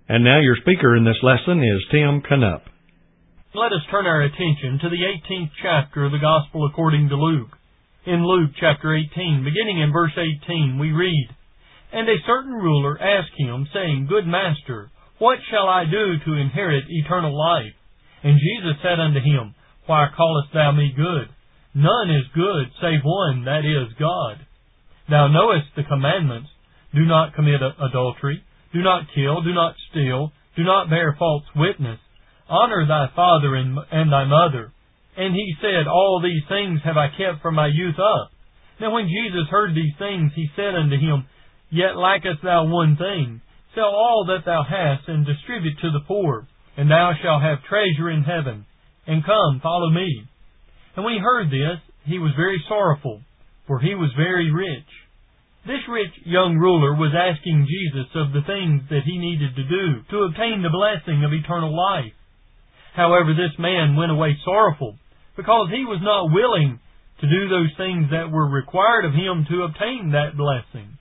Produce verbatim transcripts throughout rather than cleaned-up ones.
And now your speaker in this lesson is Tim Canup. Let us turn our attention to the eighteenth chapter of the Gospel according to Luke. In Luke chapter eighteen, beginning in verse eighteen, we read, "And a certain ruler asked him, saying, Good Master, what shall I do to inherit eternal life? And Jesus said unto him, Why callest thou me good? None is good, save one, that is, God. Thou knowest the commandments. Do not commit adultery. Do not kill. Do not steal. Do not bear false witness. Honor thy father and, and thy mother. And he said, All these things have I kept from my youth up. Now when Jesus heard these things, he said unto him, Yet lackest thou one thing. Sell all that thou hast, and distribute to the poor, and thou shalt have treasure in heaven. And come, follow me. And when he heard this, he was very sorrowful, for he was very rich." This rich young ruler was asking Jesus of the things that he needed to do to obtain the blessing of eternal life. However, this man went away sorrowful, because he was not willing to do those things that were required of him to obtain that blessing.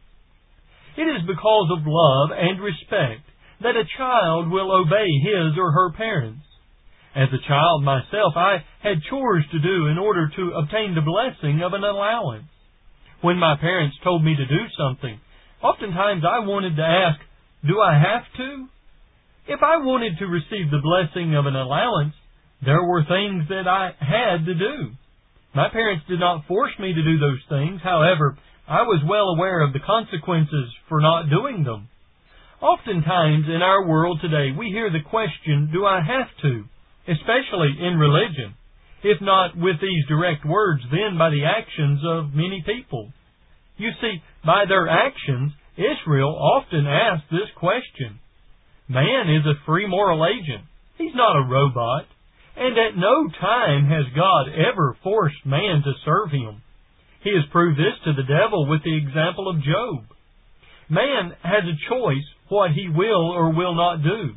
It is because of love and respect that a child will obey his or her parents. As a child myself, I had chores to do in order to obtain the blessing of an allowance. When my parents told me to do something, oftentimes I wanted to ask, do I have to? If I wanted to receive the blessing of an allowance, there were things that I had to do. My parents did not force me to do those things. However, I was well aware of the consequences for not doing them. Oftentimes in our world today, we hear the question, do I have to? Especially in religion. If not with these direct words, then by the actions of many people. You see, by their actions, Israel often asks this question. Man is a free moral agent. He's not a robot. And at no time has God ever forced man to serve Him. He has proved this to the devil with the example of Job. Man has a choice what he will or will not do.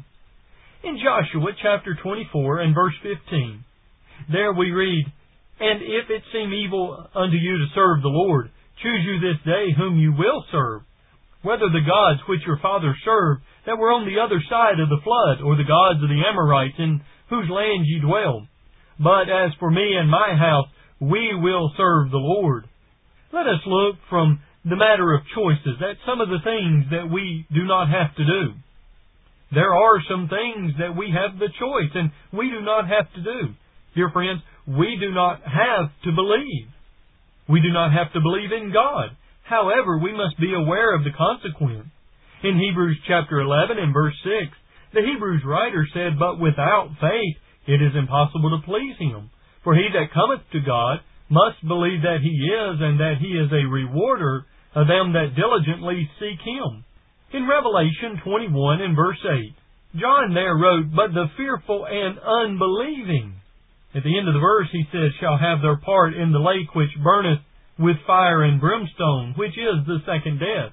In Joshua chapter twenty-four and verse fifteen, there we read, "And if it seem evil unto you to serve the Lord, choose you this day whom you will serve, whether the gods which your fathers served that were on the other side of the flood, or the gods of the Amorites in whose land ye dwell. But as for me and my house, we will serve the Lord." Let us look from the matter of choices at some of the things that we do not have to do. There are some things that we have the choice and we do not have to do. Dear friends, we do not have to believe. We do not have to believe in God. However, we must be aware of the consequence. In Hebrews chapter eleven and verse six, the Hebrews writer said, "But without faith it is impossible to please Him. For he that cometh to God must believe that He is, and that He is a rewarder of them that diligently seek Him." In Revelation twenty-one and verse eight, John there wrote, "But the fearful and unbelieving," at the end of the verse he says, "shall have their part in the lake which burneth with fire and brimstone, which is the second death."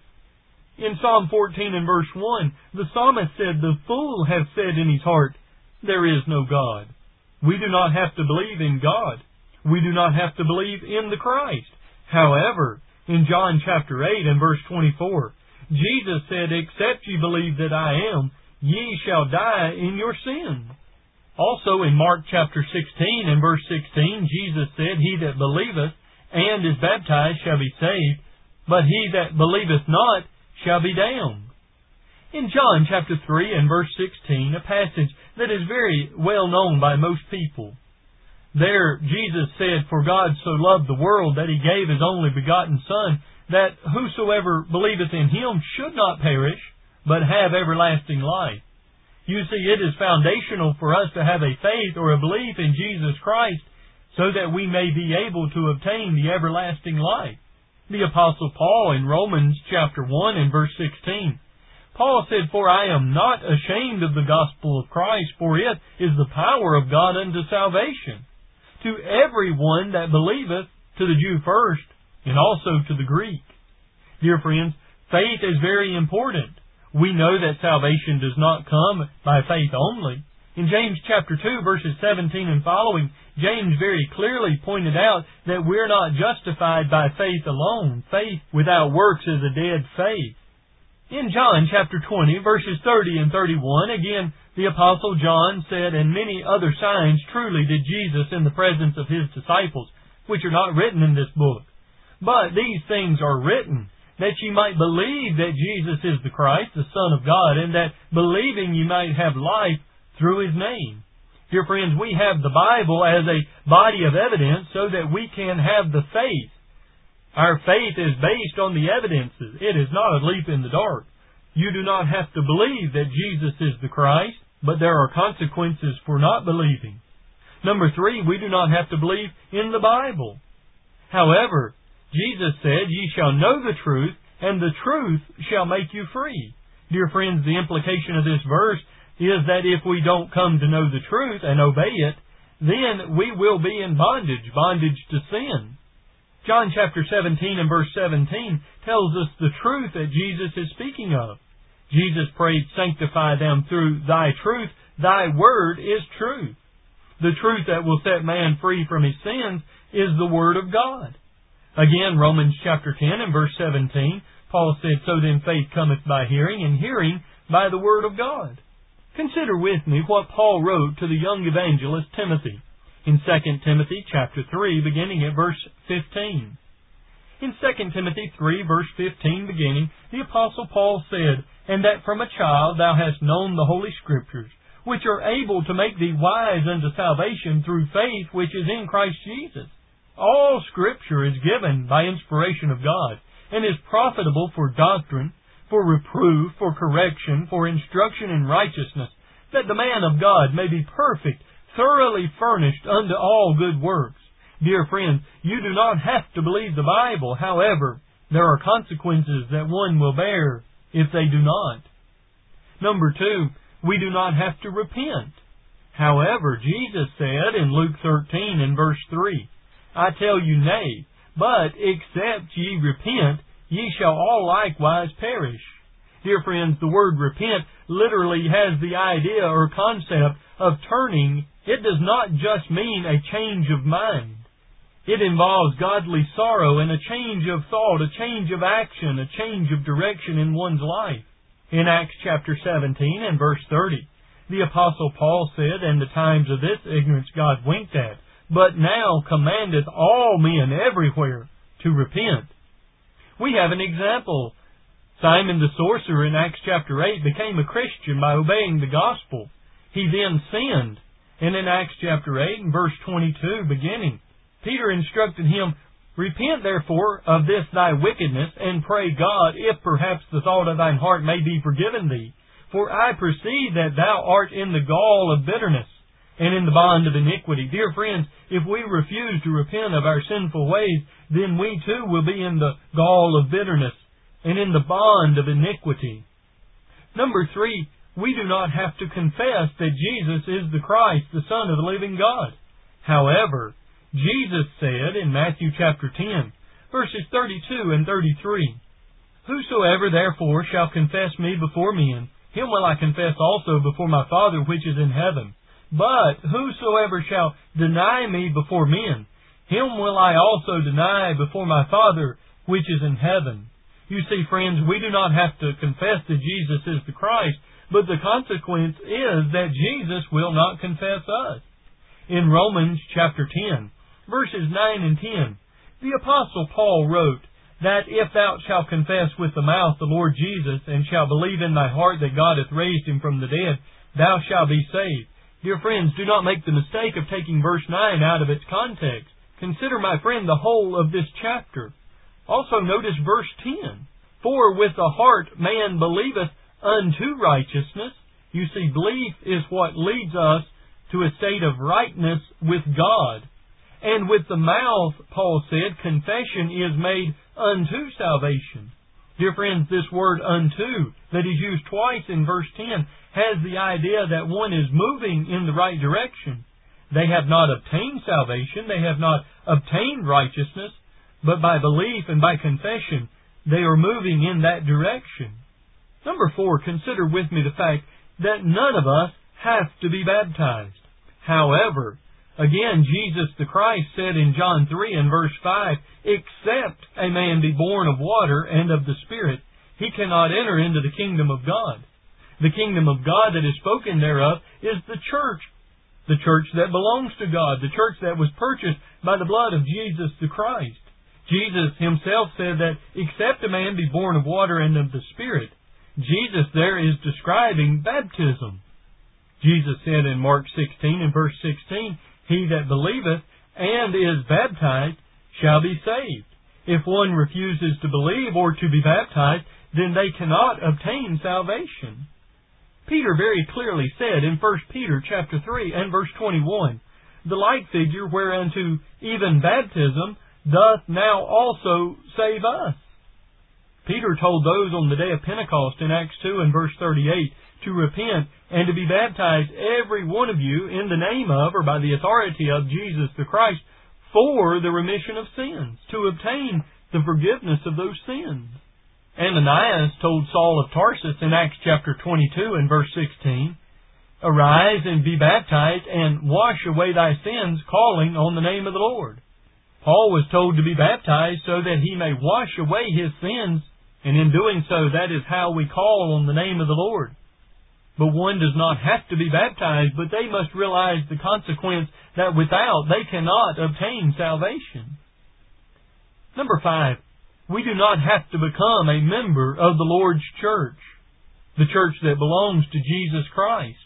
In Psalm fourteen and verse one, the psalmist said, "The fool hath said in his heart, there is no God." We do not have to believe in God. We do not have to believe in the Christ. However, in John chapter eight and verse twenty-four, Jesus said, "Except ye believe that I am, ye shall die in your sin." Also in Mark chapter sixteen and verse sixteen, Jesus said, "He that believeth and is baptized shall be saved, but he that believeth not shall be damned." In John chapter three and verse sixteen, a passage that is very well known by most people, there Jesus said, "For God so loved the world that He gave His only begotten Son, that whosoever believeth in Him should not perish, but have everlasting life." You see, it is foundational for us to have a faith or a belief in Jesus Christ so that we may be able to obtain the everlasting life. The Apostle Paul in Romans chapter one and verse sixteen, Paul said, "For I am not ashamed of the gospel of Christ, for it is the power of God unto salvation, to every one that believeth, to the Jew first, and also to the Greek." Dear friends, faith is very important. We know that salvation does not come by faith only. In James chapter two, verses seventeen and following, James very clearly pointed out that we're not justified by faith alone. Faith without works is a dead faith. In John chapter twenty, verses thirty and thirty-one, again, the Apostle John said, "And many other signs truly did Jesus in the presence of His disciples, which are not written in this book. But these things are written, that ye might believe that Jesus is the Christ, the Son of God, and that believing ye might have life through His name." Dear friends, we have the Bible as a body of evidence so that we can have the faith. Our faith is based on the evidences. It is not a leap in the dark. You do not have to believe that Jesus is the Christ, but there are consequences for not believing. Number three, we do not have to believe in the Bible. However, Jesus said, "Ye shall know the truth, and the truth shall make you free." Dear friends, the implication of this verse is that if we don't come to know the truth and obey it, then we will be in bondage, bondage to sin. John chapter seventeen and verse seventeen tells us the truth that Jesus is speaking of. Jesus prayed, "Sanctify them through Thy truth. Thy word is truth." The truth that will set man free from his sins is the Word of God. Again, Romans chapter ten and verse seventeen, Paul said, "So then faith cometh by hearing, and hearing by the Word of God." Consider with me what Paul wrote to the young evangelist Timothy in Second Timothy chapter three, beginning at verse fifteen. In Second Timothy three, verse fifteen, beginning, the Apostle Paul said, "And that from a child thou hast known the Holy Scriptures, which are able to make thee wise unto salvation through faith which is in Christ Jesus. All Scripture is given by inspiration of God, and is profitable for doctrine, for reproof, for correction, for instruction in righteousness, that the man of God may be perfect, thoroughly furnished unto all good works." Dear friends, you do not have to believe the Bible. However, there are consequences that one will bear if they do not. Number two, we do not have to repent. However, Jesus said in Luke thirteen and verse three, "I tell you nay, but except ye repent, ye shall all likewise perish." Dear friends, the word repent literally has the idea or concept of turning. It does not just mean a change of mind. It involves godly sorrow and a change of thought, a change of action, a change of direction in one's life. In Acts chapter seventeen and verse thirty, the Apostle Paul said, "And the times of this ignorance God winked at, but now commandeth all men everywhere to repent." We have an example. Simon the sorcerer in Acts chapter eight became a Christian by obeying the gospel. He then sinned. And in Acts chapter eight and verse twenty-two beginning, Peter instructed him, "Repent therefore of this thy wickedness, and pray God, if perhaps the thought of thine heart may be forgiven thee. For I perceive that thou art in the gall of bitterness, and in the bond of iniquity." Dear friends, if we refuse to repent of our sinful ways, then we too will be in the gall of bitterness and in the bond of iniquity. Number three, we do not have to confess that Jesus is the Christ, the Son of the living God. However, Jesus said in Matthew chapter ten, verses thirty-two and thirty-three, "Whosoever therefore shall confess me before men, him will I confess also before my Father which is in heaven. But whosoever shall deny me before men, him will I also deny before my Father which is in heaven." You see, friends, we do not have to confess that Jesus is the Christ, but the consequence is that Jesus will not confess us. In Romans chapter ten, verses nine and ten, the Apostle Paul wrote that if thou shalt confess with the mouth the Lord Jesus, and shalt believe in thy heart that God hath raised him from the dead, thou shalt be saved. Dear friends, do not make the mistake of taking verse nine out of its context. Consider, my friend, the whole of this chapter. Also notice verse ten. "For with the heart man believeth unto righteousness." You see, belief is what leads us to a state of rightness with God. "And with the mouth," Paul said, "confession is made unto salvation." Dear friends, this word "unto" that is used twice in verse ten has the idea that one is moving in the right direction. They have not obtained salvation, they have not obtained righteousness, but by belief and by confession, they are moving in that direction. Number four, consider with me the fact that none of us have to be baptized. However, again, Jesus the Christ said in John three and verse five, "Except a man be born of water and of the Spirit, he cannot enter into the kingdom of God. The kingdom of God that is spoken thereof is the church, the church that belongs to God, the church that was purchased by the blood of Jesus the Christ. Jesus himself said that except a man be born of water and of the Spirit, Jesus there is describing baptism. Jesus said in Mark sixteen and verse sixteen, he that believeth and is baptized shall be saved. If one refuses to believe or to be baptized, then they cannot obtain salvation. Peter very clearly said in First Peter chapter three and verse twenty-one, the like figure whereunto even baptism doth now also save us. Peter told those on the day of Pentecost in Acts two and verse thirty-eight to repent and to be baptized every one of you in the name of or by the authority of Jesus the Christ for the remission of sins, to obtain the forgiveness of those sins. Ananias told Saul of Tarsus in Acts chapter twenty-two and verse sixteen, arise and be baptized and wash away thy sins, calling on the name of the Lord. Paul was told to be baptized so that he may wash away his sins, and in doing so, that is how we call on the name of the Lord. But one does not have to be baptized, but they must realize the consequence that without they cannot obtain salvation. Number five, we do not have to become a member of the Lord's church, the church that belongs to Jesus Christ.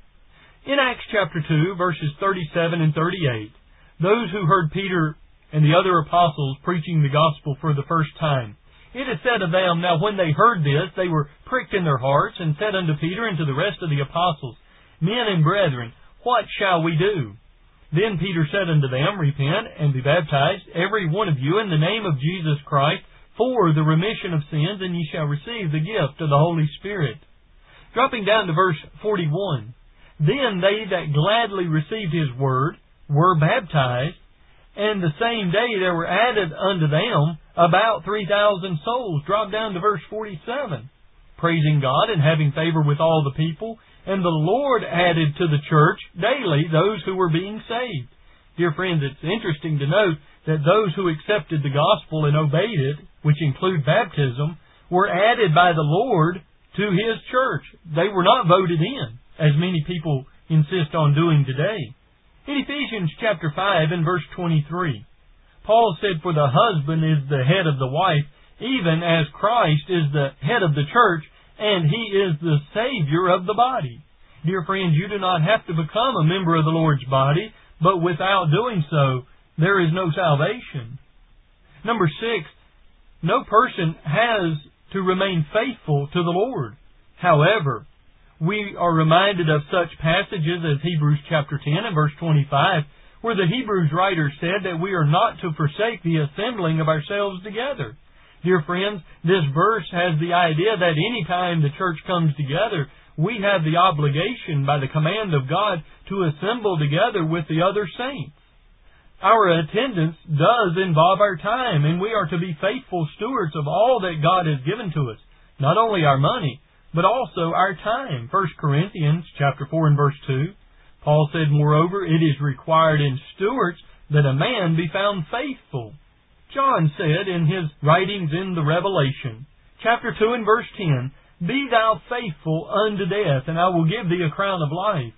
In Acts chapter two, verses thirty-seven and thirty-eight, those who heard Peter and the other apostles preaching the gospel for the first time, it is said of them, now when they heard this, they were pricked in their hearts, and said unto Peter and to the rest of the apostles, men and brethren, what shall we do? Then Peter said unto them, repent and be baptized, every one of you, in the name of Jesus Christ, for the remission of sins, and ye shall receive the gift of the Holy Spirit. Dropping down to verse forty-one, then they that gladly received his word were baptized, and the same day there were added unto them about three thousand souls. Drop down to verse forty-seven. Praising God and having favor with all the people, and the Lord added to the church daily those who were being saved. Dear friends, it's interesting to note that those who accepted the gospel and obeyed it, which include baptism, were added by the Lord to His church. They were not voted in, as many people insist on doing today. In Ephesians chapter five and verse twenty-three, Paul said, for the husband is the head of the wife, even as Christ is the head of the church, and He is the Savior of the body. Dear friends, you do not have to become a member of the Lord's body, but without doing so, there is no salvation. Number six, no person has to remain faithful to the Lord. However, we are reminded of such passages as Hebrews chapter ten and verse twenty-five, where the Hebrews writer said that we are not to forsake the assembling of ourselves together. Dear friends, this verse has the idea that any time the church comes together, we have the obligation by the command of God to assemble together with the other saints. Our attendance does involve our time, and we are to be faithful stewards of all that God has given to us, not only our money, but also our time. First Corinthians chapter four and verse two, Paul said, moreover, it is required in stewards that a man be found faithful. John said in his writings in the Revelation, chapter two and verse ten, be thou faithful unto death, and I will give thee a crown of life.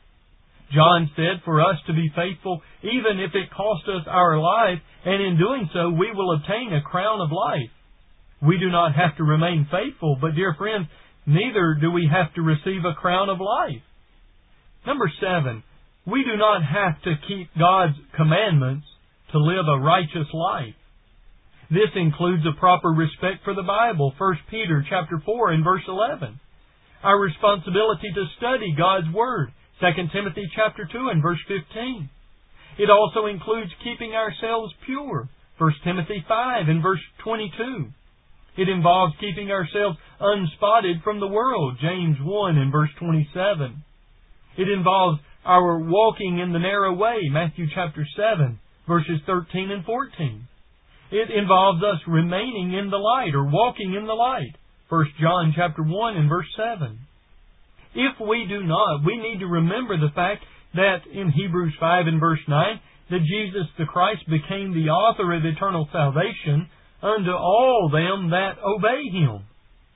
John said for us to be faithful, even if it cost us our life, and in doing so we will obtain a crown of life. We do not have to remain faithful, but dear friends, neither do we have to receive a crown of life. Number seven, we do not have to keep God's commandments to live a righteous life. This includes a proper respect for the Bible, First Peter chapter four and verse eleven. Our responsibility to study God's Word, Second Timothy chapter two and verse fifteen. It also includes keeping ourselves pure, First Timothy five and verse twenty-two. It involves keeping ourselves unspotted from the world, James one and verse twenty-seven. It involves our walking in the narrow way, Matthew chapter seven, verses thirteen and fourteen. It involves us remaining in the light or walking in the light, First John chapter one and verse seven. If we do not, we need to remember the fact that in Hebrews five and verse nine, that Jesus the Christ became the author of eternal salvation unto all them that obey Him.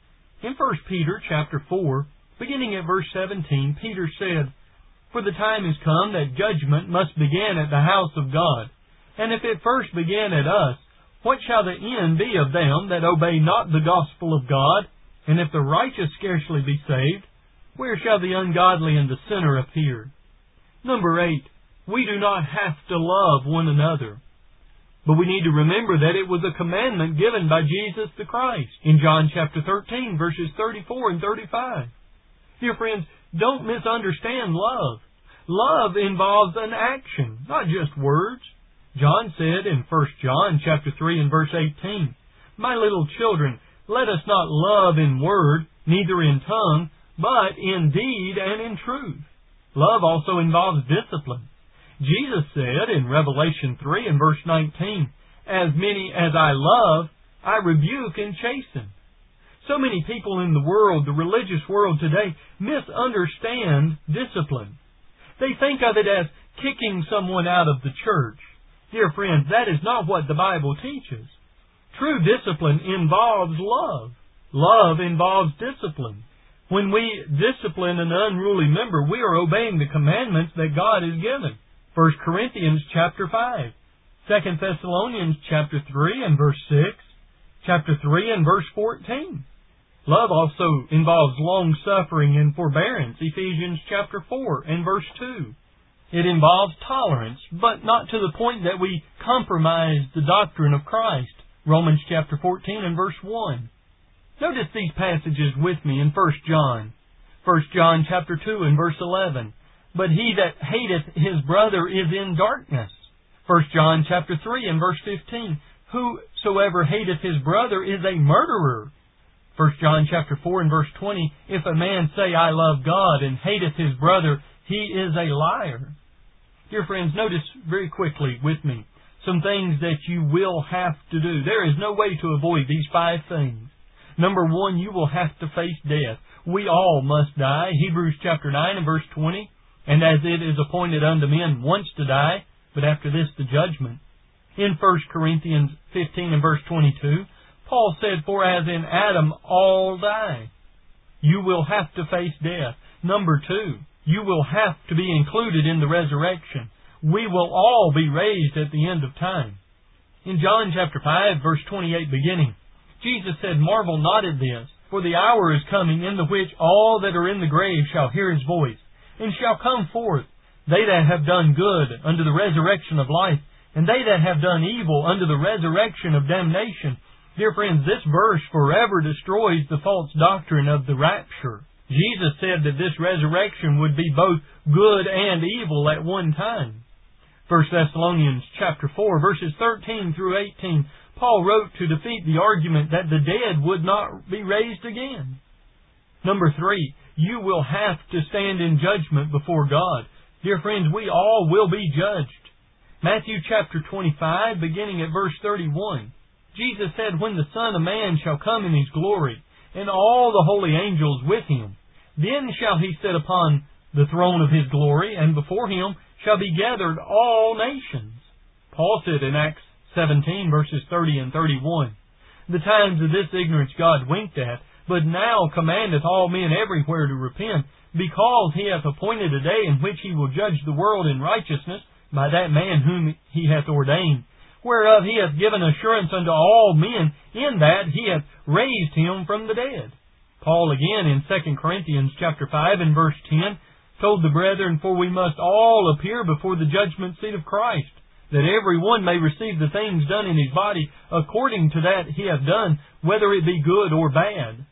In First Peter chapter four, beginning at verse seventeen, Peter said, "For the time is come that judgment must begin at the house of God. And if it first began at us, what shall the end be of them that obey not the gospel of God? And if the righteous scarcely be saved, where shall the ungodly and the sinner appear?" Number eight, we do not have to love one another. But we need to remember that it was a commandment given by Jesus the Christ in John chapter thirteen, verses thirty-four and thirty-five. Dear friends, don't misunderstand love. Love involves an action, not just words. John said in First John chapter three and verse eighteen, "My little children, let us not love in word, neither in tongue, but in deed and in truth." Love also involves discipline. Jesus said in Revelation three and verse nineteen, "As many as I love, I rebuke and chasten." So many people in the world, the religious world today, misunderstand discipline. They think of it as kicking someone out of the church. Dear friends, that is not what the Bible teaches. True discipline involves love. Love involves discipline. When we discipline an unruly member, we are obeying the commandments that God has given. First Corinthians chapter five, Second Thessalonians chapter three and verse six, chapter three and verse fourteen. Love also involves long-suffering and forbearance, Ephesians chapter four and verse two. It involves tolerance, but not to the point that we compromise the doctrine of Christ, Romans chapter fourteen and verse one. Notice these passages with me in First John. First John chapter two and verse eleven. "But he that hateth his brother is in darkness." First John chapter three and verse fifteen. "Whosoever hateth his brother is a murderer." First John chapter four and verse twenty. "If a man say, I love God, and hateth his brother, he is a liar." Dear friends, notice very quickly with me some things that you will have to do. There is no way to avoid these five things. Number one, you will have to face death. We all must die. Hebrews chapter nine and verse twenty. "And as it is appointed unto men once to die, but after this the judgment." In First Corinthians fifteen and verse twenty-two, Paul said, "For as in Adam all die." You will have to face death. Number two, you will have to be included in the resurrection. We will all be raised at the end of time. In John chapter five, verse twenty-eight beginning, Jesus said, "Marvel not at this, for the hour is coming in the which all that are in the grave shall hear His voice, and shall come forth, they that have done good unto the resurrection of life, and they that have done evil unto the resurrection of damnation." Dear friends, this verse forever destroys the false doctrine of the rapture. Jesus said that this resurrection would be both good and evil at one time. First Thessalonians chapter four, verses thirteen through eighteen, Paul wrote to defeat the argument that the dead would not be raised again. Number three, you will have to stand in judgment before God. Dear friends, we all will be judged. Matthew chapter twenty-five, beginning at verse thirty-one. Jesus said, "When the Son of Man shall come in His glory, and all the holy angels with Him, then shall He sit upon the throne of His glory, and before Him shall be gathered all nations." Paul said in Acts seventeen, verses thirty and thirty-one, "The times of this ignorance God winked at, but now commandeth all men everywhere to repent, because He hath appointed a day in which He will judge the world in righteousness by that man whom He hath ordained, whereof He hath given assurance unto all men, in that He hath raised Him from the dead." Paul again in Second Corinthians chapter five and verse ten told the brethren, "For we must all appear before the judgment seat of Christ, that every one may receive the things done in his body according to that he hath done, whether it be good or bad."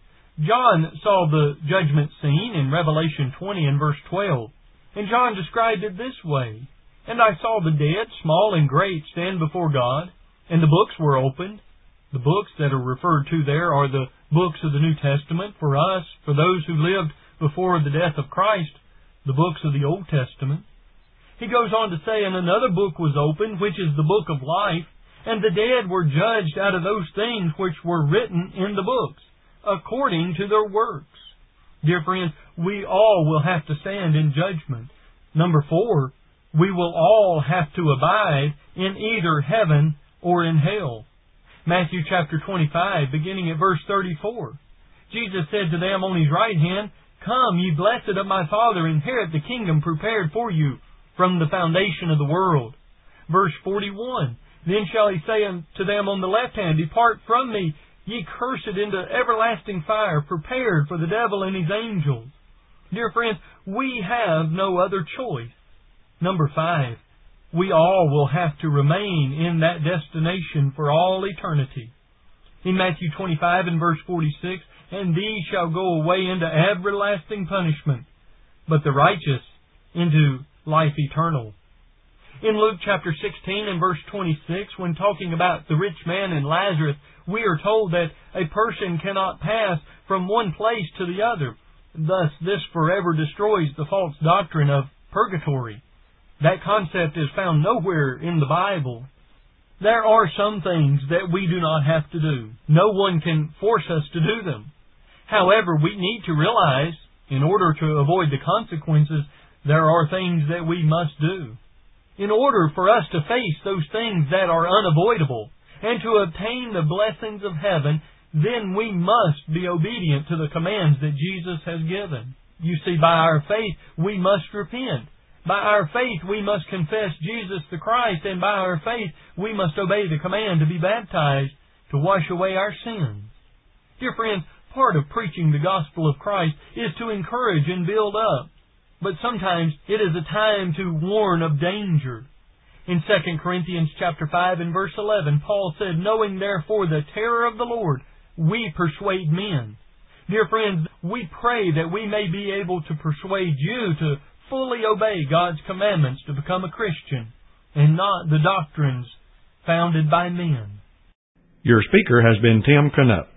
John saw the judgment scene in Revelation twenty and verse twelve, and John described it this way, "And I saw the dead, small and great, stand before God, and the books were opened." The books that are referred to there are the books of the New Testament for us, for those who lived before the death of Christ, the books of the Old Testament. He goes on to say, "And another book was opened, which is the book of life, and the dead were judged out of those things which were written in the books, according to their works." Dear friends, we all will have to stand in judgment. Number four, we will all have to abide in either heaven or in hell. Matthew chapter twenty-five, beginning at verse thirty-four. Jesus said to them on his right hand, Come, ye blessed of my Father, inherit the kingdom prepared for you from the foundation of the world. Verse forty-one, Then shall he say unto them on the left hand, Depart from me, ye cursed, into everlasting fire, prepared for the devil and his angels. Dear friends, we have no other choice. Number five, we all will have to remain in that destination for all eternity. In Matthew twenty-five and verse forty-six, And these shall go away into everlasting punishment, but the righteous into life eternal. In Luke chapter sixteen and verse twenty-six, when talking about the rich man and Lazarus, we are told that a person cannot pass from one place to the other. Thus, this forever destroys the false doctrine of purgatory. That concept is found nowhere in the Bible. There are some things that we do not have to do. No one can force us to do them. However, we need to realize, in order to avoid the consequences, there are things that we must do. In order for us to face those things that are unavoidable and to obtain the blessings of heaven, then we must be obedient to the commands that Jesus has given. You see, by our faith, we must repent. By our faith, we must confess Jesus the Christ, and by our faith, we must obey the command to be baptized to wash away our sins. Dear friends, part of preaching the gospel of Christ is to encourage and build up. But sometimes it is a time to warn of danger. In Second Corinthians chapter five and verse eleven, Paul said, Knowing therefore the terror of the Lord, we persuade men. Dear friends, we pray that we may be able to persuade you to fully obey God's commandments to become a Christian, and not the doctrines founded by men. Your speaker has been Tim Canup.